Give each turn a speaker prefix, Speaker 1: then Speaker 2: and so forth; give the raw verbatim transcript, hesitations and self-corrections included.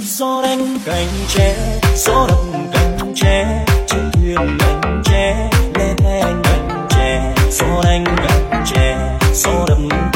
Speaker 1: gió đánh cành tre, gió đập cành tre, chiếc thuyền cành tre, lên hai anh cành tre, gió đánh cành tre, gió đập